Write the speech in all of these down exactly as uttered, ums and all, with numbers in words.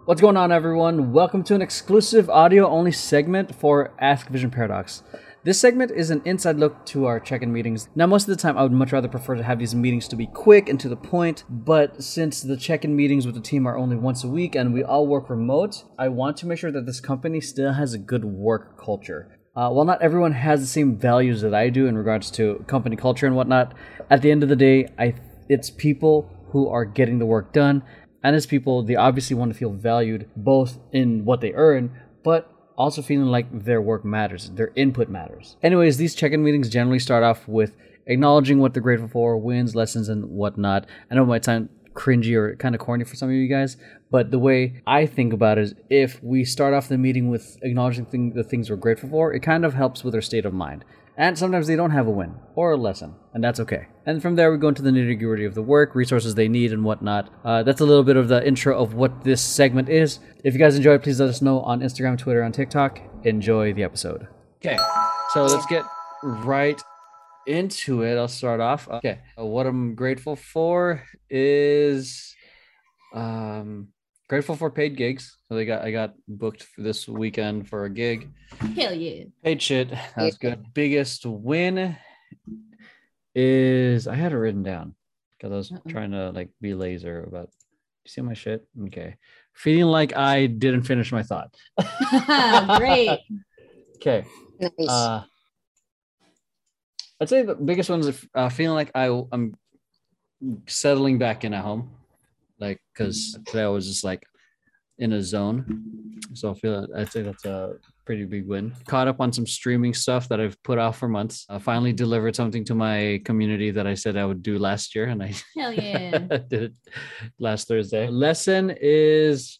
What's going on, everyone? Welcome to an exclusive audio-only segment for Ask Vision Paradox. This segment is an inside look to our check-in meetings. Now, most of the time, I would much rather prefer to have these meetings to be quick and to the point, but since the check-in meetings with the team are only once a week and we all work remote, I want to make sure that this company still has a good work culture. Uh, while not everyone has the same values that I do in regards to company culture and whatnot, at the end of the day, I it's people who are getting the work done, and as people, they obviously want to feel valued both in what they earn, but also feeling like their work matters, their input matters. Anyways, these check-in meetings generally start off with acknowledging what they're grateful for, wins, lessons, and whatnot. I know it might sound cringy or kind of corny for some of you guys, but the way I think about it is if we start off the meeting with acknowledging thing, the things we're grateful for, it kind of helps with our state of mind. And sometimes they don't have a win or a lesson, and that's okay. And from there, we go into the nitty-gritty of the work, resources they need, and whatnot. Uh, that's a little bit of the intro of what this segment is. If you guys enjoy it, please let us know on Instagram, Twitter, and TikTok. Enjoy the episode. Okay, so let's get right into it. I'll start off. Okay, uh, what I'm grateful for is um, grateful for paid gigs. So they got I got booked for this weekend for a gig. Hell yeah. Paid shit. That's good. Biggest win is I had it written down because I was Uh-oh. trying to like be laser about. You see my shit? Okay. Feeling like I didn't finish my thought. Great. Okay. Nice. Uh, I'd say the biggest one is uh, feeling like I I'm settling back in at home, like because today I was just like in a zone. So I feel I'd say that's a pretty big win. Caught up on some streaming stuff that I've put off for months. I finally delivered something to my community that I said I would do last year, and I Hell yeah. did it last Thursday. Lesson is,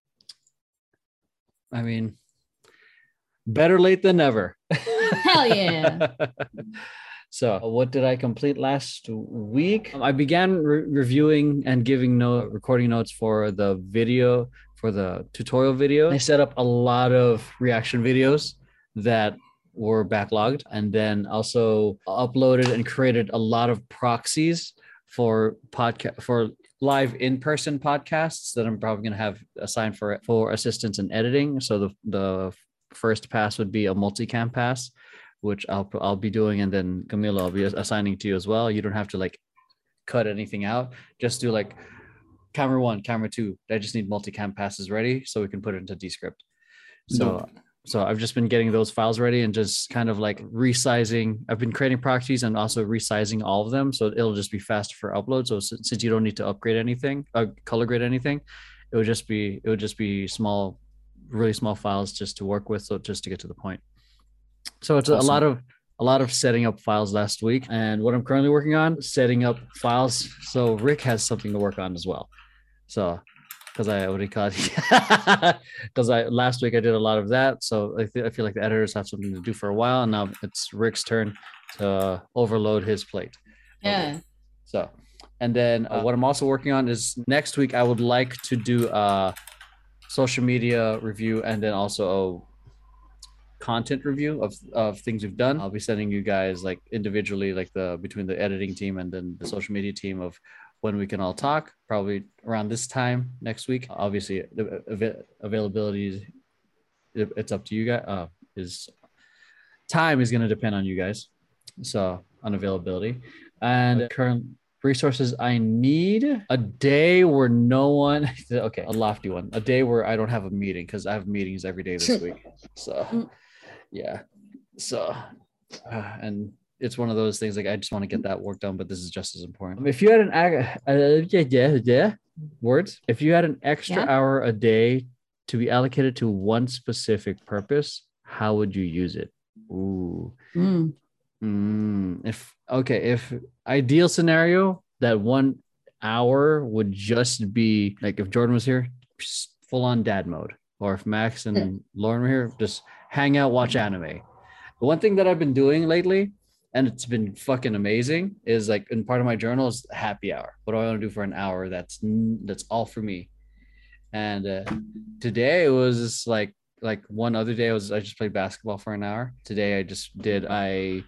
I mean, better late than never. Hell yeah. So what did I complete last week? I began re- reviewing and giving note, recording notes for the video, for the tutorial video. I set up a lot of reaction videos that were backlogged, and then also uploaded and created a lot of proxies for podcast for live in-person podcasts that I'm probably going to have assigned for for assistance in editing. So the the first pass would be a multicam pass, which I'll I'll be doing, and then Camilo, I'll be assigning to you as well. You don't have to like cut anything out. Just do like camera one, camera two. I just need multicam passes ready so we can put it into Descript. So no. so I've just been getting those files ready and just kind of like resizing. I've been creating proxies and also resizing all of them, so it'll just be faster for upload. So since, since you don't need to upgrade anything, uh, color grade anything, it would just be it would just be small, really small files just to work with. So just to get to the point. So it's awesome. a lot of a lot of setting up files last week, and what I'm currently working on, setting up files. So Rick has something to work on as well. So because I already caught because I last week I did a lot of that. So I, th- I feel like the editors have something to do for a while, and now it's Rick's turn to overload his plate. Yeah. Okay. So, and then uh, what I'm also working on is next week I would like to do a social media review, and then also a content review of of things we've done. I'll be sending you guys like individually, like the between the editing team and then the social media team, of when we can all talk, probably around this time next week. Obviously the av- availability, it's up to you guys. Uh, is time is going to depend on you guys, so on availability and current resources. I need a day where no one okay a lofty one a day where I don't have a meeting, because I have meetings every day this week. So yeah, so uh, and it's one of those things like I just want to get that work done, but this is just as important. If you had an uh, yeah, yeah, yeah, words if you had an extra yeah. hour a day to be allocated to one specific purpose, how would you use it? Ooh. Mm. Mm, if okay, if ideal scenario, that one hour would just be like if Jordan was here, full on dad mode, or if Max and Lauren were here, just hang out, watch anime. The one thing that I've been doing lately, and it's been fucking amazing, is like in part of my journal is happy hour. What do I want to do for an hour? That's that's all for me. And uh, today it was just like like one other day I was I just played basketball for an hour. Today I just did I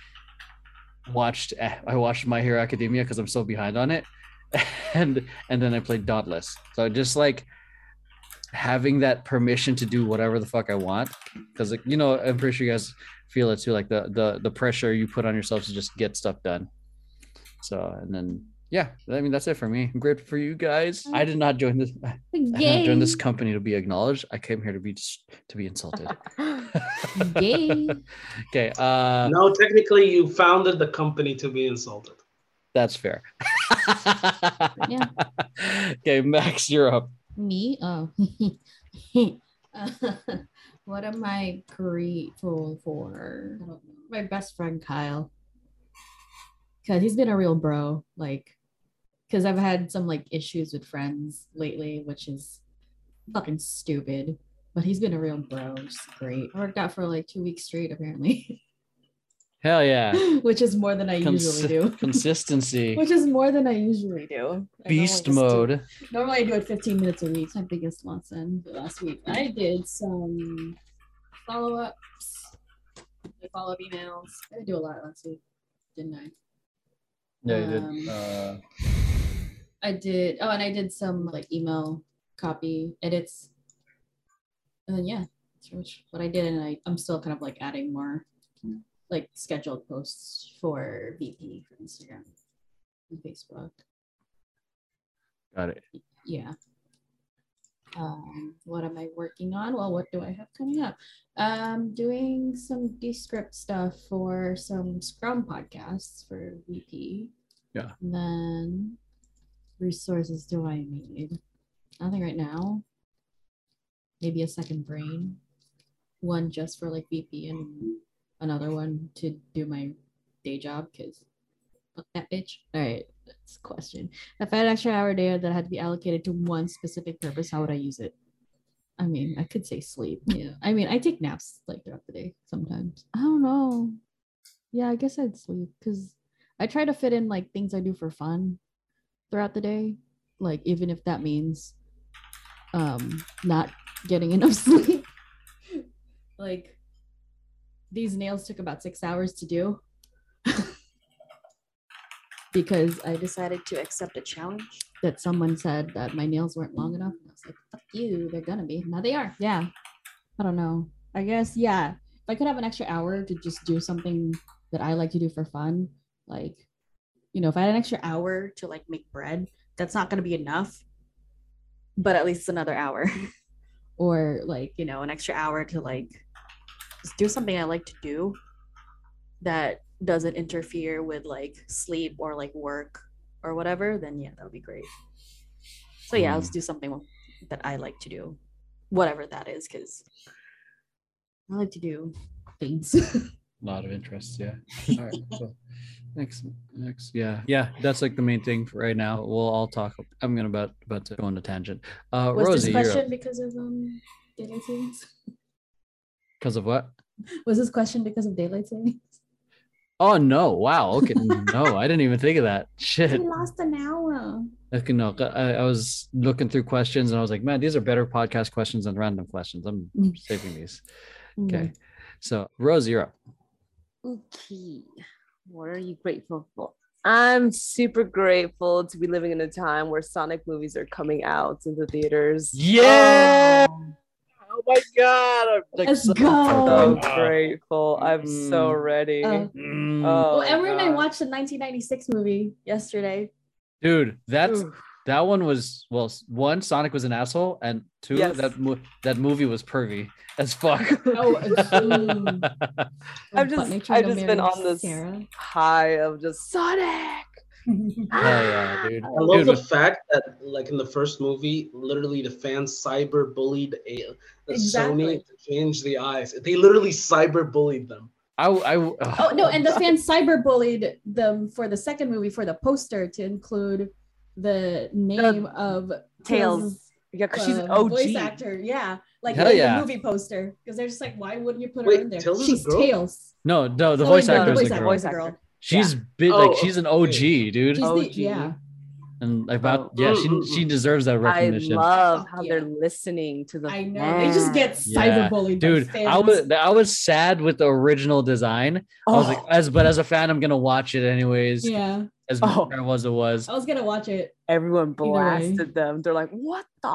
watched I watched My Hero Academia because I'm so behind on it, and and then I played Dauntless. So just like having that permission to do whatever the fuck I want, because like, you know, I'm pretty sure you guys feel it too, like the the the pressure you put on yourself to just get stuff done. So and then yeah, I mean that's it for me. I'm grateful for you guys. I did not join this. I did not join this company to be acknowledged. I came here to be to be insulted. Yay. Okay. Uh, no, technically, you founded the company to be insulted. That's fair. Yeah. Okay, Max, you're up. Me? Oh. uh, what am I grateful for? I don't know. My best friend Kyle. Because he's been a real bro. Like, because I've had some like issues with friends lately, which is fucking stupid. But he's been a real bro, which is great. I worked out for like two weeks straight, apparently. Hell yeah. Which is more than I Cons- usually do. Consistency. Which is more than I usually do. I Beast mode. Do, normally I do it fifteen minutes a week. It's my biggest lesson last week. I did some follow-ups, follow-up emails. I did do a lot last week, didn't I? Yeah, you um, did. Uh... I did. Oh, and I did some like email copy edits. And then, yeah, that's pretty much what I did. And I, I'm still kind of like adding more like scheduled posts for V P for Instagram and Facebook. Got it. Yeah. Um, what am I working on? Well, what do I have coming up? Um, doing some Descript stuff for some Scrum podcasts for V P. Yeah. And then resources do I need? Nothing right now. Maybe a second brain. One just for like V P and another one to do my day job because fuck that bitch. All right, that's a question. If I had an extra hour a day that had to be allocated to one specific purpose, how would I use it? I mean, I could say sleep. Yeah. I mean, I take naps like throughout the day sometimes. I don't know. Yeah, I guess I'd sleep because I try to fit in like things I do for fun throughout the day. Like even if that means um not getting enough sleep. Like these nails took about six hours to do because I decided to accept a challenge that someone said that my nails weren't long enough. And I was like, fuck you, they're gonna be. Now they are. Yeah. I don't know. I guess, yeah. If I could have an extra hour to just do something that I like to do for fun, like, you know, if I had an extra hour to like make bread, that's not gonna be enough. But at least it's another hour. Or like, you know, an extra hour to like just do something I like to do that doesn't interfere with like sleep or like work or whatever, then yeah, that would be great. So yeah, let's do something that I like to do, whatever that is, because I like to do things. A lot of interests, yeah. All right, cool. Next, next, yeah, yeah. That's like the main thing for right now. We'll all talk. I'm gonna about about to go on a tangent. Uh, Was Rosie, this question because of um daylight savings? Because of what? Was this question because of daylight savings? Oh no! Wow. Okay. No, I didn't even think of that. Shit. We lost an hour. Okay, no, I, I was looking through questions and I was like, man, these are better podcast questions than random questions. I'm saving these. Okay. So, Rose, you're up. Okay. What are you grateful for? I'm super grateful to be living in a time where Sonic movies are coming out into theaters. Yeah. Um, Oh my god! I'm like, Let's so, go. so grateful. I'm Mm. so ready. Uh, Mm. Oh, well, Emery and I God. watched the nineteen ninety-six movie yesterday. Dude, that's Oof. that one was well. One, Sonic was an asshole, and two, Yes. that mo- that movie was pervy as fuck. Oh, mm. I've But just, nature I've no just been marriage, on this Sarah. high of just Sonic. Hell yeah, dude. I love Dude, the fact that, like in the first movie, literally the fans cyber bullied a, Exactly. Sony to change the eyes. They literally cyber bullied them. I, I, Oh no, and the fans cyberbullied them for the second movie for the poster to include the name of Tails. Tails' Yeah, because she's an uh, O voice G. actor. Yeah, like Hell in yeah. the movie poster, because they're just like, why wouldn't you put her Wait, in there? Tails is a She's girl? Tails. no, no, the Oh, voice wait, no, actor the is voice the actor girl. is the girl. She's Yeah. big, Oh, like she's an O G, dude, She's O the, G. yeah. and about Oh. yeah, she Mm-mm-mm. she deserves that I recognition. love Fuck how yeah. they're listening to the I know they just get fans. Yeah. cyberbullied, Dude, by fans. I was I was sad with the original design. I was like, Oh. as but as a fan, I'm gonna watch it anyways. Yeah, As Oh. terrible as it was. I was gonna watch it. Everyone Either way. blasted them. They're like, what the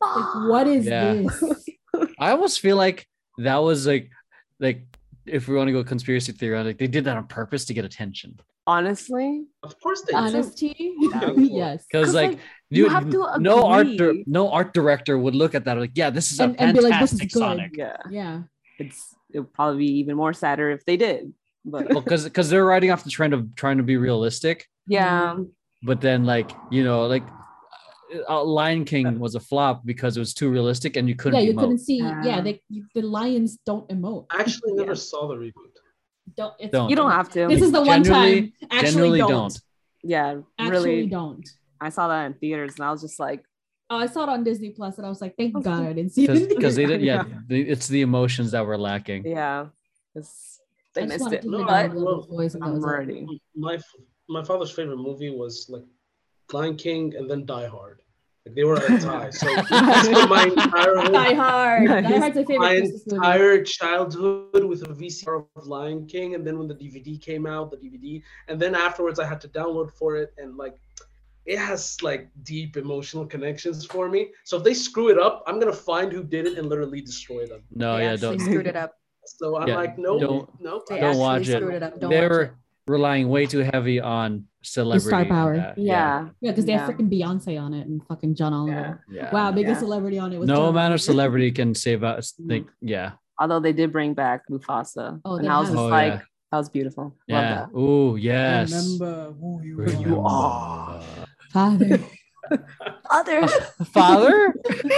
Like, what is Yeah. this? I almost feel like that was like, like if we want to go conspiracy theory, like they did that on purpose to get attention. Honestly, Of course they That's did. Honesty? Yeah. Yes. Because 'Cause, like, like, you dude, have to no art, di- agree. no art director would look at that like, yeah, this is a And- and be like, this is fantastic good. Sonic. yeah, Yeah. it's it would probably be even more sadder if they did. But Well, because because they're riding off the trend of trying to be realistic, yeah, but then like you know like uh, Lion King was a flop because it was too realistic and you couldn't. Yeah, you emote. couldn't see. Yeah, Yeah. they the lions don't emote. I actually never Yeah. saw the reboot. Don't. It's, Don't. you don't have to. This is the one Generally- time. Actually, generally don't. don't. yeah, Actually, really. don't. I saw that in theaters, and I was just like, Oh, I saw it on Disney Plus, and I was like, thank God I didn't see it. Because they did, yeah, the, it's the emotions that were lacking. yeah, it's, they I just missed wanted it. to No, hear I the But love- voice, and that I'm was it. ready. My my father's favorite movie was like Lion King and then Die Hard. Like they were at a tie. So so my entire Die Hard. Nice. Die Hard's my favorite my Christmas movie. entire childhood with a V C R of Lion King, and then when the D V D came out, the D V D, and then afterwards I had to download for it, and like it has like deep emotional connections for me. So if they screw it up, I'm gonna find who did it and literally destroy them. No, They yeah, actually don't screwed it up. So I'm Yeah, like, no, don't- no, They don't actually watch it. screwed it up. Don't they watch were it. relying way too heavy on celebrity. star and power. that, Yeah, Yeah, because they Yeah. have freaking Beyonce on it and fucking John Oliver. yeah. Wow, biggest Yeah. celebrity on it was No John amount of Oliver. celebrity can save us. Like, yeah, although they did bring back Mufasa, Oh, and they I was have. just Oh, like, yeah. that was beautiful. Love yeah. that. Ooh, yes. Remember who you Where you are. are. Father. Other. Father?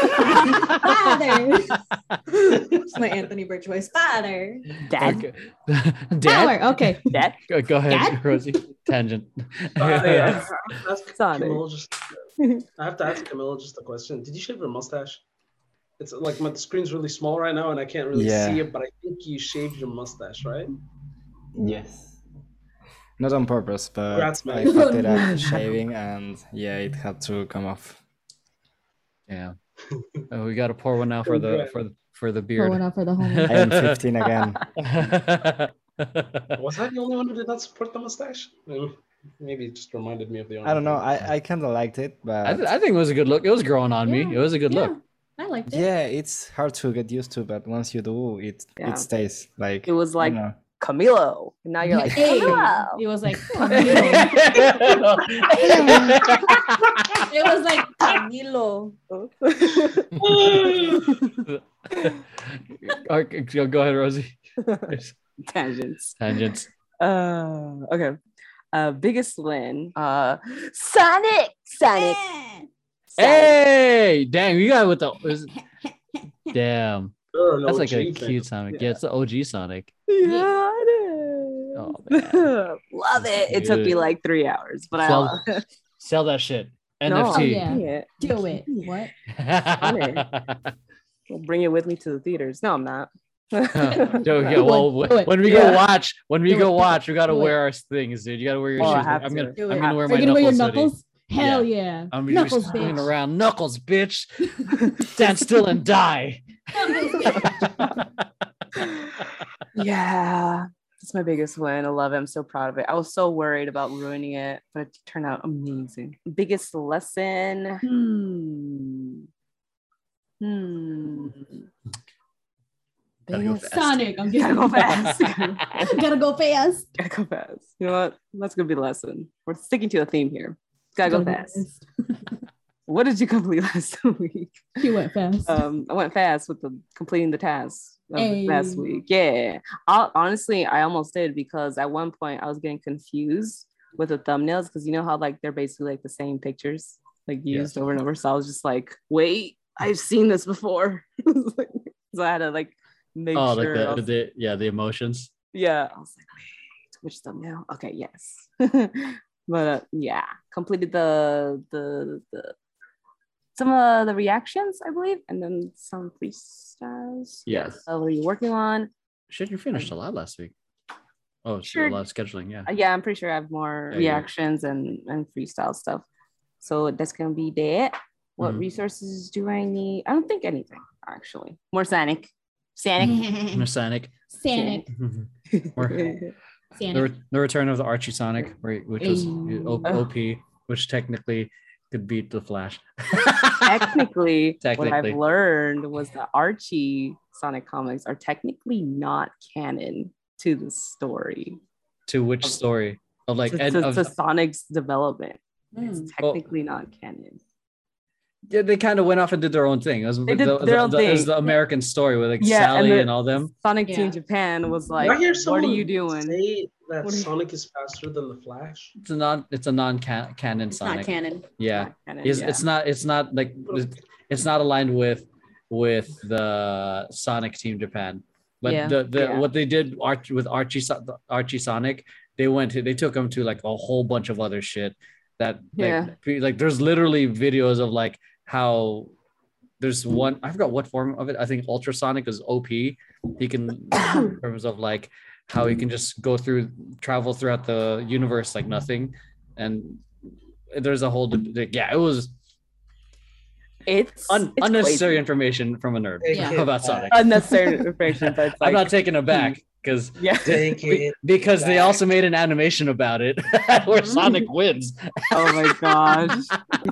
Father. It's my Anthony Birch voice. Father. Dad. Okay. Dad? Power. Okay. Dad. Go, go ahead, Dad? Rosie. Tangent. I have to ask Sonic. Camilla just. I have to ask Camilla just a question. Did you shave your mustache? It's like my screen's really small right now, and I can't really Yeah. see it. But I think you shaved your mustache, right? Yes. Not on purpose, but Congrats, I man. fucked it up shaving, and yeah, it had to come off. Yeah. Oh, we got to pour one out for the Congrats. for the for the Pour one beard. out for the homie. I am fifteen again. Was I the only one who did not support the mustache? Maybe, maybe it just reminded me of the. I don't know. I, I kind of liked it, but I, th- I think it was a good look. It was growing on me. Yeah, It was a good yeah. look. I liked it. yeah, it's hard to get used to. But once you do, it Yeah. it stays. Like It was I like don't know. Camilo, and now you're like, Hey. Camilo. It was like Camilo. It was like Camilo. Okay, go go ahead, Rosie. Tangents. Tangents. Uh, okay. Uh, biggest win. Uh, Sonic. Sonic. Sonic. Hey, dang, you got with the. Was, damn, Sure, no that's like a G fan. cute Sonic. Yeah, it's the O G Sonic. Yeah, Oh, it is. man. Love it. It took me Dude. like three hours, but I Sell, love it. sell that shit. No, N F T. yeah. yeah. do it. What? I'll bring it with me to the theaters. No, I'm not. Yo, yeah, well, Do it, do it. when we Yeah. go watch, when we Do go it, watch, we gotta do it. wear our things, dude. You gotta wear your Oh, I shoes. have I'm to. gonna, Do I'm it. gonna wear Are my you gonna wear your knuckles. knuckles? Hell yeah. I'm gonna Knuckles, be swinging bitch. around knuckles, bitch. Stand still and die. Yeah, that's my biggest win. I love it. I'm so proud of it. I was so worried about ruining it, but it turned out amazing. Biggest lesson. Hmm. Hmm. Gotta go Biggest- fast. Sonic. I'm Gotta getting go fast. Gotta go fast. Gotta go fast. You know what? That's gonna be the lesson. We're sticking to a theme here. Gotta go fast. What did you complete last week? He went fast. Um, I went fast with the completing the task of Hey. last week. Yeah, I, honestly, I almost did because at one point I was getting confused with the thumbnails because you know how like they're basically like the same pictures like used Yes. over and over. So I was just like, wait, I've seen this before. So I had to like make Oh, sure. I like the, was- the yeah, the emotions. yeah, I was like, wait, which thumbnail? Okay, yes. But uh, yeah, completed the the the some of the reactions, I believe, and then some freestyles. Yes. Uh, what are you working on? Shit, you finished a lot last week. Oh, sure. Sure. A lot of scheduling. Yeah. Uh, yeah, I'm pretty sure I have more Yeah, yeah. reactions and and freestyle stuff. So that's gonna be that. What Mhm. resources do I need? I don't think anything actually. More Sonic. Sonic. Sonic. Sonic. Or the, Sonic. re- the return of the Archie Sonic, where- which was Hey. O- O P, which technically could beat the Flash. Technically, what Technically. I've learned was that Archie Sonic comics are technically not canon to the story. To which story? Of like to, Ed, to, of, to Sonic's development. It's Mm. technically not canon. yeah, they kind of went off and did their own thing. It was, They did the, their the- own the- it was thing. the American story with like Yeah, and Sally the- and all them. Sonic Yeah. Team Japan was Did like, I hear what are someone you doing? say that What are you- Sonic is faster than the Flash? It's a non it's a non canon It's Sonic. not canon. Yeah. Not canon, It's, yeah. it's not it's not like it's not aligned with with the Sonic Team Japan. But Yeah. the, the Yeah. what they did Arch, with Archie So- Archie Sonic, they went to, they took him to like a whole bunch of other shit that like, Yeah. pe- like there's literally videos of like how there's one, I forgot what form of it. I think Ultrasonic is O P. He can in terms of like how he can just go through travel throughout the universe like nothing. And there's a whole like, yeah, it was It's, un- it's unnecessary crazy. information from a nerd Yeah. about Sonic. unnecessary information, but it's like, I'm not taking it back because yeah. Take be- it. because they back. also made an animation about it where Sonic wins. Oh my gosh.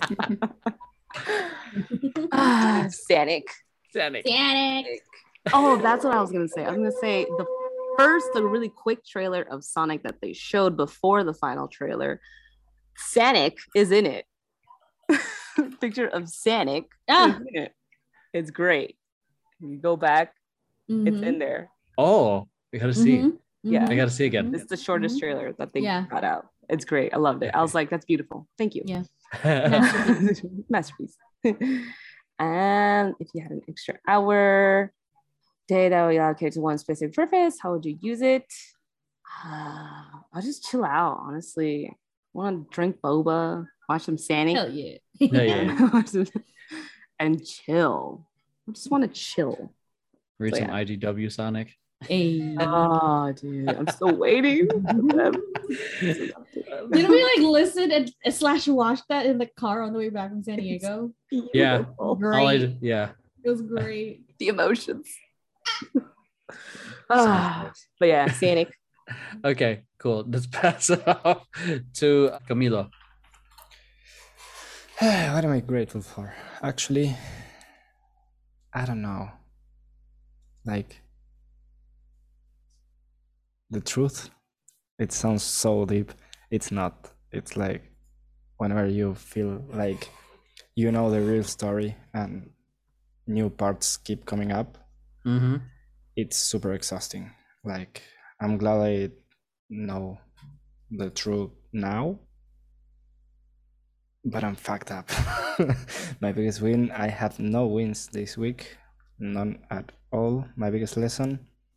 Ah, Sonic. Sonic. Sonic. Oh, that's what I was gonna say. I was gonna say the first, the really quick trailer of Sonic that they showed before the final trailer. Sonic is in it. Picture of Sonic Ah. is in it. It's great. You go back, it's Mhm. in there. Oh, we gotta see. Mhm. Yeah. I gotta see again. It's the shortest trailer that they Yeah. got out. It's great. I loved it. I was like, that's beautiful. Thank you. Yeah. Masterpiece. And if you had an extra hour, data you allocate to one specific purpose, how would you use it? Uh, I'll just chill out, honestly. Want to drink boba, watch some Sonic, Hell yeah. Yeah, yeah. Watch some- and chill. I just want to chill. Read So, some yeah. I G W Sonic. Hey. Oh, dude, I'm still waiting. Didn't we like listen and slash watch that in the car on the way back from San Diego? Yeah. Beautiful. All Great. I, yeah. It was great. The emotions. Ah, but yeah, Sonic. Okay, cool. Let's pass it off to Camilo. What am I grateful for? Actually, I don't know. Like, the truth, it sounds so deep. It's not. It's like whenever you feel like you know the real story and new parts keep coming up, Mm-hmm. it's super exhausting. Like, I'm glad I know the truth now, but I'm fucked up. My biggest win, I have no wins this week, none at all. My biggest lesson,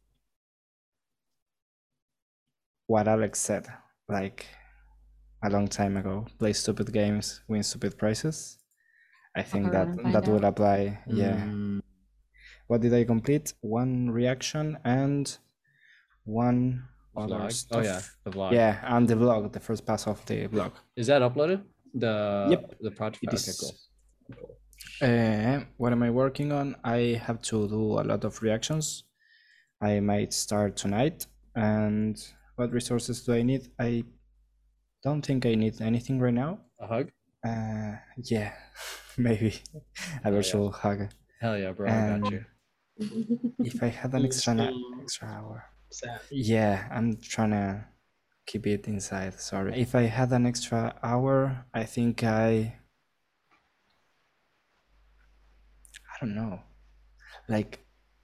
what Alex said, like a long time ago, play stupid games, win stupid prizes. I think Or that find that will out. apply. Yeah. Mm, What did I complete? One reaction and one other vlog. stuff. Oh yeah, the vlog. Yeah, and the vlog, the first pass of the vlog. Is that uploaded? The Yep. the project. It Okay, is. cool. Uh, what am I working on? I have to do a lot of reactions. I might start tonight. And what resources do I need? I don't think I need anything right now. A hug? Uh, yeah, maybe a yeah. virtual hug. Hell yeah, bro! I got Um, you. If I had an extra na- Mm. extra hour. Sad. Yeah, I'm trying to keep it inside. Sorry. If I had an extra hour, I think I. I don't know. Like.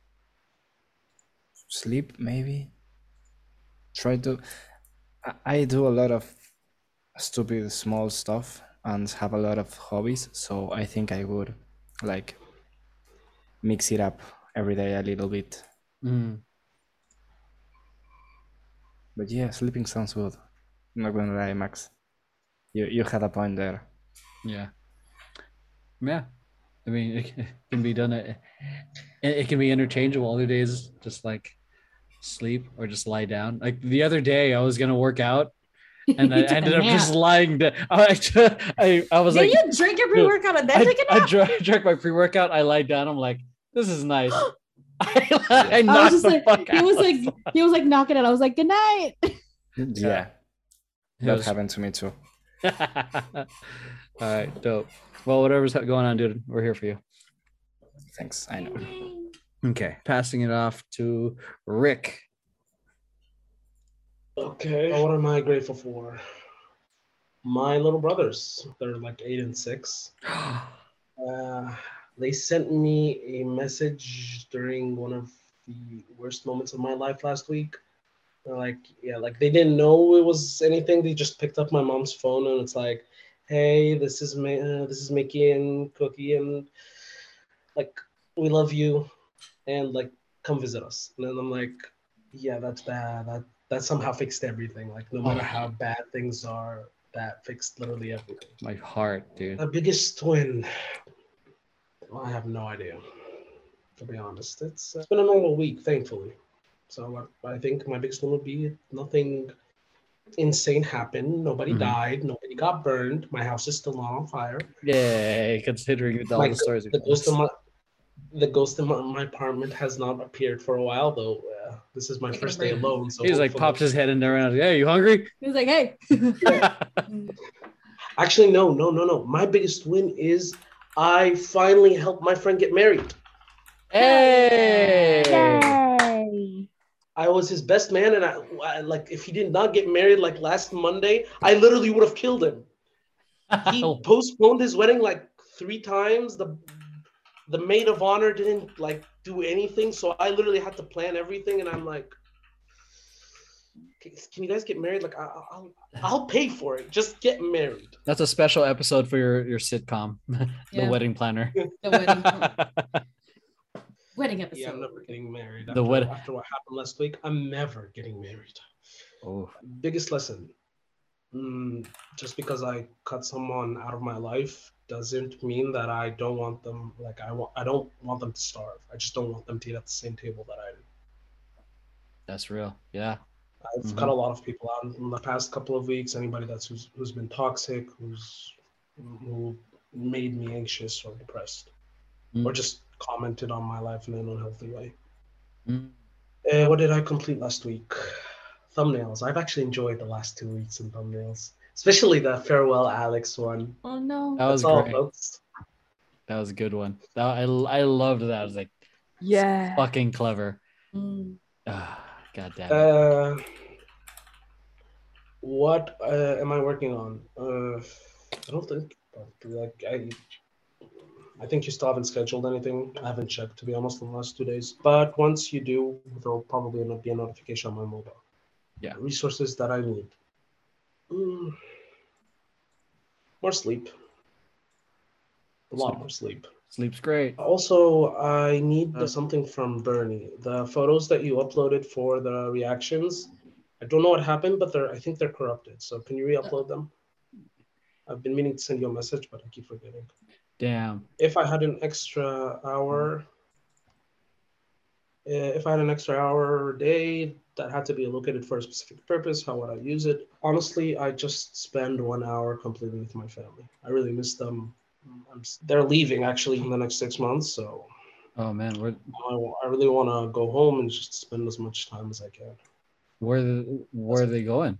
Sleep, maybe? Try to. I- I do a lot of stupid small stuff and have a lot of hobbies, so I think I would, like, mix it up every day a little bit. Mm. But yeah, sleeping sounds good. I'm not gonna lie, Max. You you had a point there. Yeah. Yeah. I mean, it c- can be done. It, it can be interchangeable. Other days, just like sleep or just lie down. Like the other day, I was gonna work out, and I You took a ended up just nap. lying down. I, I, I was Did like, you drink your pre-workout and then I, take a I nap? dr- drank my pre-workout. I lied down. I'm like, this is nice. I, I I knocked was just the like, fuck he out. was like, he was like knocking it. I was like, good night. Yeah, It that was- happened to me too. All right, dope. Well, whatever's going on, dude, we're here for you. Thanks. I know. Okay, passing it off to Rick. Okay, what am I grateful for? My little brothers. They're like eight and six. Uh, they sent me a message during one of the worst moments of my life last week. They're like, yeah, like they didn't know it was anything. They just picked up my mom's phone and it's like, hey, this is Ma- uh, this is Mickey and Cookie, and like we love you, and like come visit us. And then I'm like, yeah, that's bad. That that somehow fixed everything. Like no matter Oh. how bad things are, that fixed literally everything. My heart, dude. The biggest twin. Well, I have no idea. To be honest, it's, uh, it's been a normal week, thankfully. So I, I think my biggest one would be nothing insane happened. Nobody Mhm. died. Nobody got burned. My house is still not on fire. Yay, considering all My, the stories. the ghost in my the ghost in my, my apartment has not appeared for a while, though. Uh, this is my Taking a first day break. alone. So He's like hopefully- pops his head in there and I was like, hey, you hungry? He was like, hey. Actually, no, no, no, no. My biggest win is I finally helped my friend get married. Hey! Yay! I was his best man, and I, I like if he did not get married like last Monday, I literally would have killed him. He postponed his wedding like three times. The the maid of honor didn't like do anything, so I literally had to plan everything. And I'm like, can you guys get married? Like, I'll I'll, I'll pay for it. Just get married. That's a special episode for your, your sitcom, The Yeah. Wedding Planner. The wedding, wedding episode. Yeah, I'm never getting married. The After, wed- after what happened last week, I'm never getting married. Oh, Biggest lesson. Mm, just because I cut someone out of my life doesn't mean that I don't want them. Like I want, I don't want them to starve. I just don't want them to eat at the same table that I do. that's real. Yeah. I've Mhm. cut a lot of people out in the past couple of weeks. Anybody that's who's, who's been toxic, who's who made me anxious or depressed, Mm. or just commented on my life in an unhealthy way. Mm. Uh, what did I complete last week? Thumbnails. I've actually enjoyed the last two weeks in thumbnails, especially the farewell Alex one. Oh no. That was That's all, great. folks. That was a good one. That, I, I loved that. I was like, Yeah. fucking clever. Mm. Ah, God damn it. Uh, what uh, am I working on? Uh, I don't think. Like I, I think you still haven't scheduled anything. I haven't checked, to be honest, in the last two days. But once you do, there'll probably not be a notification on my mobile. Yeah. Resources that I need. Mm, more sleep. A lot Sleep. more sleep. Sleep's great. Also, I need Uh. something from Bernie. The photos that you uploaded for the reactions, I don't know what happened, but they're I think they're corrupted. So can you re-upload them? I've been meaning to send you a message, but I keep forgetting. Damn. If I had an extra hour, uh, if I had an extra hour a day that had to be allocated for a specific purpose, how would I use it? Honestly, I just spend one hour completely with my family. I really miss them. I'm, they're leaving actually in the next six months, so Oh, man. Where, I, I really want to go home and just spend as much time as I can. where, the, where are they going?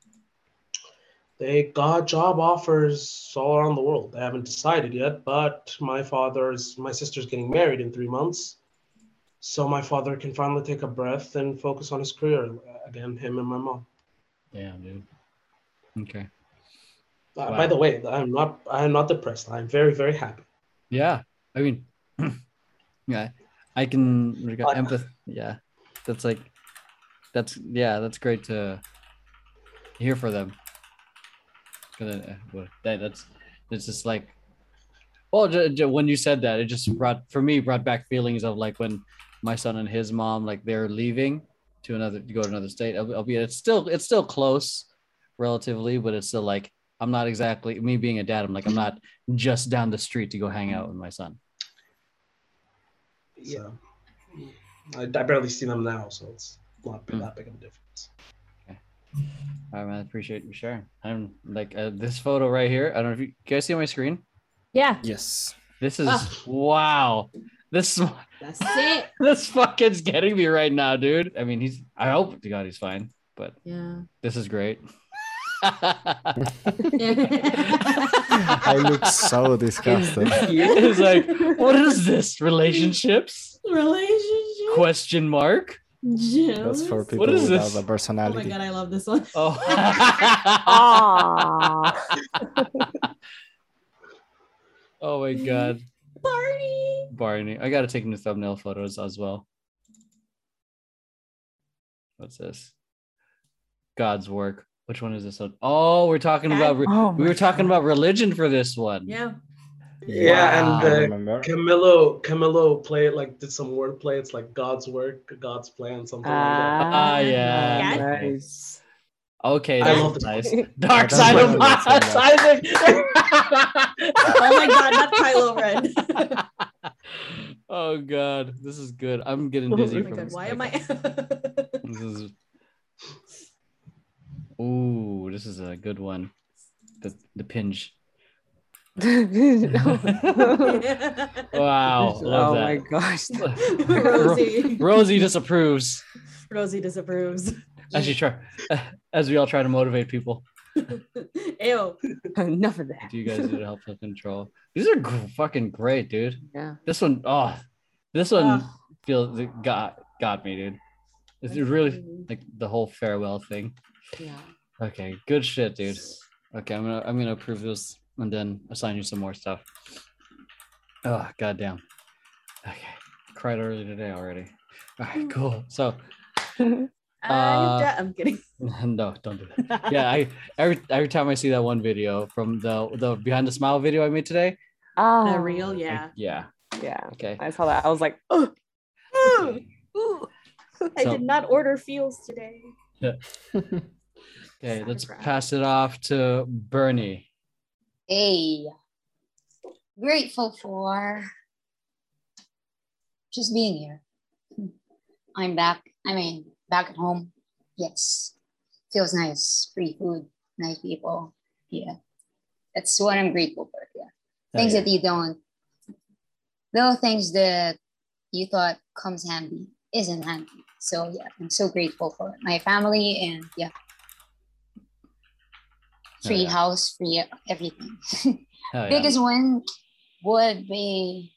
They got job offers all around the world. They haven't decided yet, but my father's, my sister's getting married in three months. So my father can finally take a breath and focus on his career again, him and my mom. Damn, dude. Okay. Uh, Wow. By the way, I'm not, I'm not depressed. I'm very, very happy. Yeah. I mean, yeah, I can we got Uh, empath. Yeah. That's like, that's, yeah, that's great to hear for them. 'Cause, uh, well, that, that's, it's just like, well, j- j- when you said that, it just brought, for me, brought back feelings of like when my son and his mom, like they're leaving to another, to go to another state. I'll, I'll be, it's still, it's still close relatively, but it's still like, I'm not exactly, me being a dad, I'm like, I'm not just down the street to go hang out with my son. So I, I barely see them now, so it's not Mm. that big of a difference. All right, man. I appreciate you sharing. I'm like uh, this photo right here. I don't know if you, you guys see on my screen. Yeah. Yes. This is Ah. wow. This That's it. this fucking's getting me right now, dude. I mean, he's. I hope to God he's fine, but Yeah. this is great. I look so disgusted. It's like, what is this? Relationships? Relationship. Question mark. That's for people is without this? a Oh my personality. god, I love this one. Oh. Aww. Oh my god. Barney. Barney. I gotta take new thumbnail photos as well. What's this? God's work. Which one is this one? Oh, we're talking about re- Oh we my were talking God. about religion for this one. Yeah. Yeah, I and uh, remember. Camilo Camilo play it like did some wordplay. It's like God's work, God's plan, something like that. Ah, yeah. Got it. Okay. Nice. Okay, I that's love the- nice. Dark That's side why of I my love so much. Isaac. Oh my god, not Kylo Ren. Oh god, this is good. I'm getting Oh dizzy my from god, why am I? This is. Ooh, this is a good one. The the pinch. Wow, love Oh that. my gosh. Rosie. Rosie disapproves Rosie disapproves. as she try, as we all try to motivate people. Ew. Enough of that. Do you guys need help with control? These are gr- fucking great, dude. Yeah. This one, oh, this one Ugh. feels it got got me, dude. It's really like the whole farewell thing. Yeah. Okay, good shit, dude. Okay, I'm gonna I'm gonna approve this and then assign you some more stuff. Oh, goddamn. Okay, cried early today already. All right, cool. So, I'm, Uh, de- I'm kidding. no, don't do that. Yeah, I every every time I see that one video from the the behind the smile video I made today. Oh, The real, I- yeah. yeah. Yeah. Okay. I saw that. I was like, oh, Ooh, ooh. I So- did not order feels today. Okay, let's Satisfied. pass it off to Bernie. Hey, grateful for just being here. I'm back. I mean, back at home. Yes, feels nice. Free food, nice people. Yeah, that's what I'm grateful for. Yeah, things yeah. that you don't, little things that you thought comes handy isn't handy. So yeah, I'm so grateful for my family and yeah, free yeah. house, free everything. Hell yeah. Biggest win would be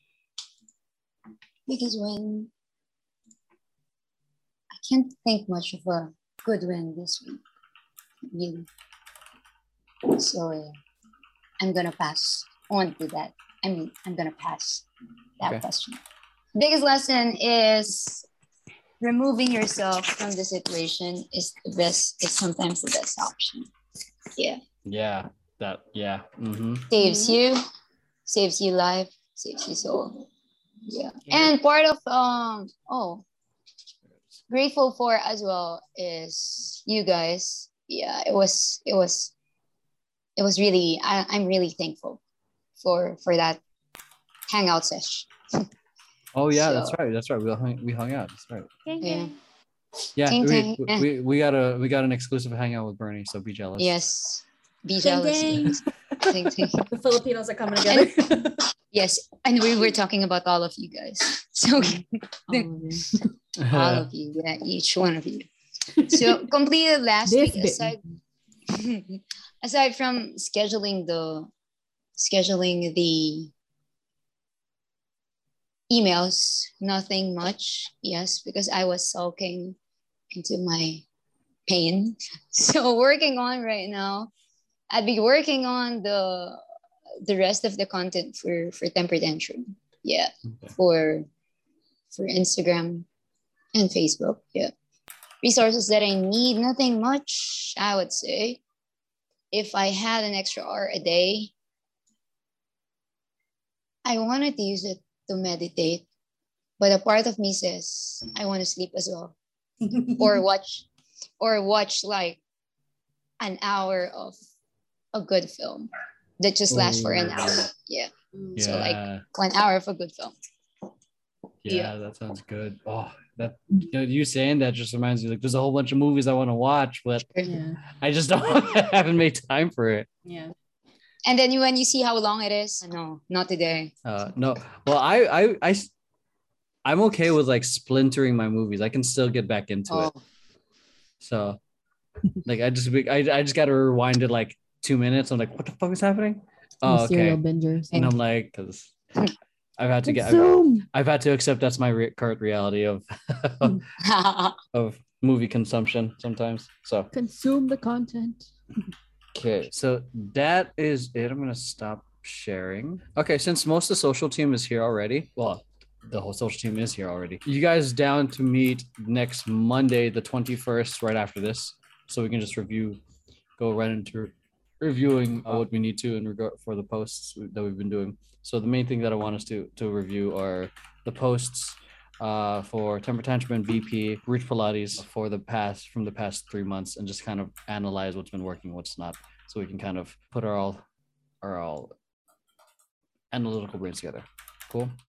biggest win. I can't think much of a good win this week, really. So yeah, I'm gonna pass on to that. I mean, I'm gonna pass that Okay. question. Biggest lesson is removing yourself from the situation is the best. Is sometimes the best option. Yeah. Yeah, that yeah. Mm-hmm. Saves you, saves you life, saves you soul. Yeah. And part of um oh grateful for as well is you guys. Yeah, it was it was it was really I, I'm really thankful for for that hangout session. Oh yeah, that's So- right. That's right. We hung we hung out. That's right. Yeah. Yeah, Ting, we, ting. Eh. we, we got a we got an exclusive hangout with Bernie, so be jealous. Yes. Be Ding, jealous. ding. Ting, ting. The Filipinos are coming together. Yes. And we were talking about all of you guys. So All of you. all of you, yeah, each one of you. So completed last This week bit. aside aside from scheduling the scheduling the emails, nothing much. Yes, because I was sulking into my pain. So working on right now, I'd be working on the the rest of the content for for Temper Tantrum. Yeah, Okay. for for Instagram and Facebook. Yeah, resources that I need, nothing much. I would say, if I had an extra hour a day, I wanted to use it to meditate, but a part of me says I want to sleep as well, or watch, or watch like an hour of a good film that just lasts for an hour. Yeah, Yeah, So, like, one hour of a good film. yeah, that sounds good. Oh, that you, know, you saying that just reminds me like there's a whole bunch of movies I want to watch, but Yeah. I just don't I haven't made time for it. Yeah. And then you, when you see how long it is, no, not today. Uh, no, well, I, I, I, s- I'm okay with like splintering my movies. I can still get back into Oh, it. So, Like I just I, I just got to rewind it like two minutes. I'm like, what the fuck is happening? I'm Oh, a serial okay. binger. So. And I'm like, because I've had to get I've, Consume. I've had to accept that's my re- current reality of of movie consumption sometimes. So Consume the content. okay, so that is it. I'm gonna stop sharing. Okay, since most of the social team is here already, well, the whole social team is here already. You guys down to meet next Monday, the twenty-first, right after this, so we can just review, go right into reviewing uh, what we need to in regard for the posts that we've been doing. So the main thing that I want us to to review are the posts uh, for Temper Tantrum and V P, Reach Pilates for the past from the past three months, and just kind of analyze what's been working, what's not, so we can kind of put our all our all analytical brains together. Cool.